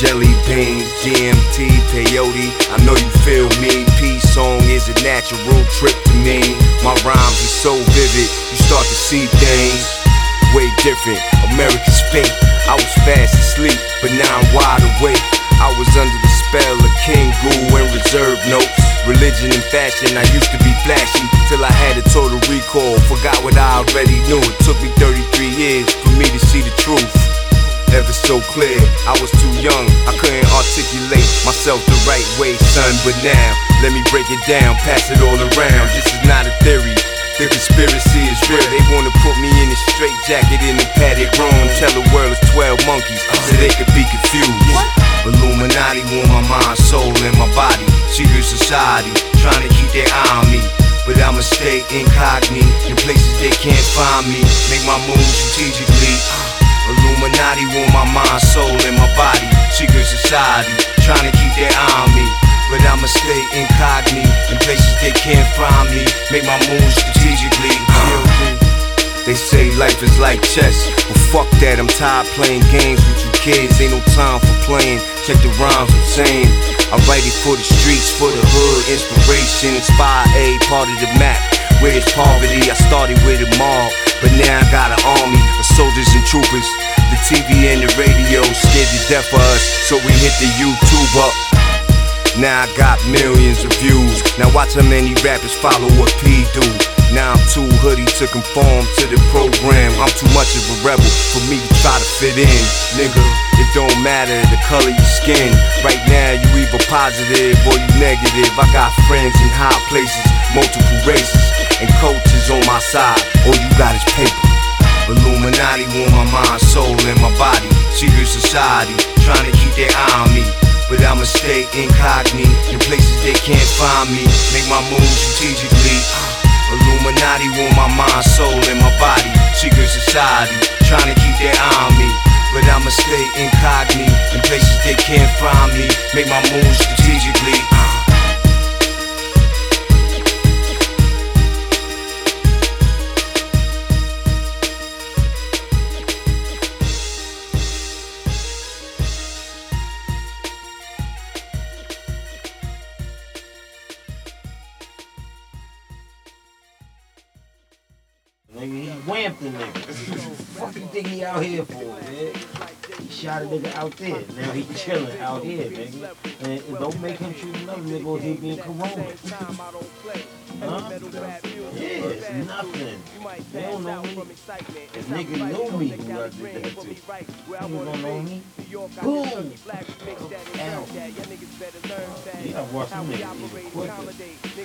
jelly beans, GMT, peyote, I know you feel me. Peace song is a natural trip to me. My rhymes are so vivid, you start to see things way different. America's fate, I was fast asleep, but now I'm wide awake. I was under the spell of King Guru and reserve notes. Religion and fashion, I used to be flashy till I had a total recall. Forgot what I already knew. It took me 33 years for me to see the truth. Ever so clear, I was too young, I couldn't articulate myself the right way, son. But now, let me break it down, pass it all around. This is not a theory, the conspiracy is real. They wanna put me in a straight jacket in a padded room, tell the world it's 12 monkeys, so they could be confused. Illuminati want my mind, soul, and my body. Secret society, trying to keep their eye on me, but I'ma stay incognito in places they can't find me. Make my moves strategically. Illuminati want my mind, soul, and my body. Secret society, trying to keep their eye on me, but I'ma stay incognito in places they can't find me. Make my moves strategically. They say life is like chess, but fuck that, I'm tired playing games with you kids. Ain't no time for playing, check the rhymes I'm saying. I write it for the streets, for the hood, inspiration, inspire a part of the map. Where it's poverty, I started with a mob, but now I got an army of soldiers and troopers. The TV and the radio scared to death of us, so we hit the YouTube up. Now I got millions of views. Now watch how many rappers follow what P do. Now I'm too hoodie to conform to the program. I'm too much of a rebel for me to try to fit in. Nigga, it don't matter the color of your skin. Right now you either positive or you negative. I got friends in high places, multiple races, and coaches on my side. All you got is paper. Illuminati want my mind, soul, and my body. Secret society, trying to keep their eye on me, but I'ma stay incognito in places they can't find me. Make my moves strategically. Illuminati want my mind, soul, and my body. Secret society, trying to keep their eye on me, but I'ma stay incognito in places they can't find me. Make my moves strategically. Nigga, he whamped the nigga. What the fuck you think he out here for, man? He shot a nigga out there. Now he chilling out here, nigga. And don't make him shoot another nigga or he'll be in Corona. Huh? Yeah, it's nothing. They don't know me. If nigga know me, who I did that to. Niggas don't know me. Boom! Out. Yeah, I watched them niggas even quicker.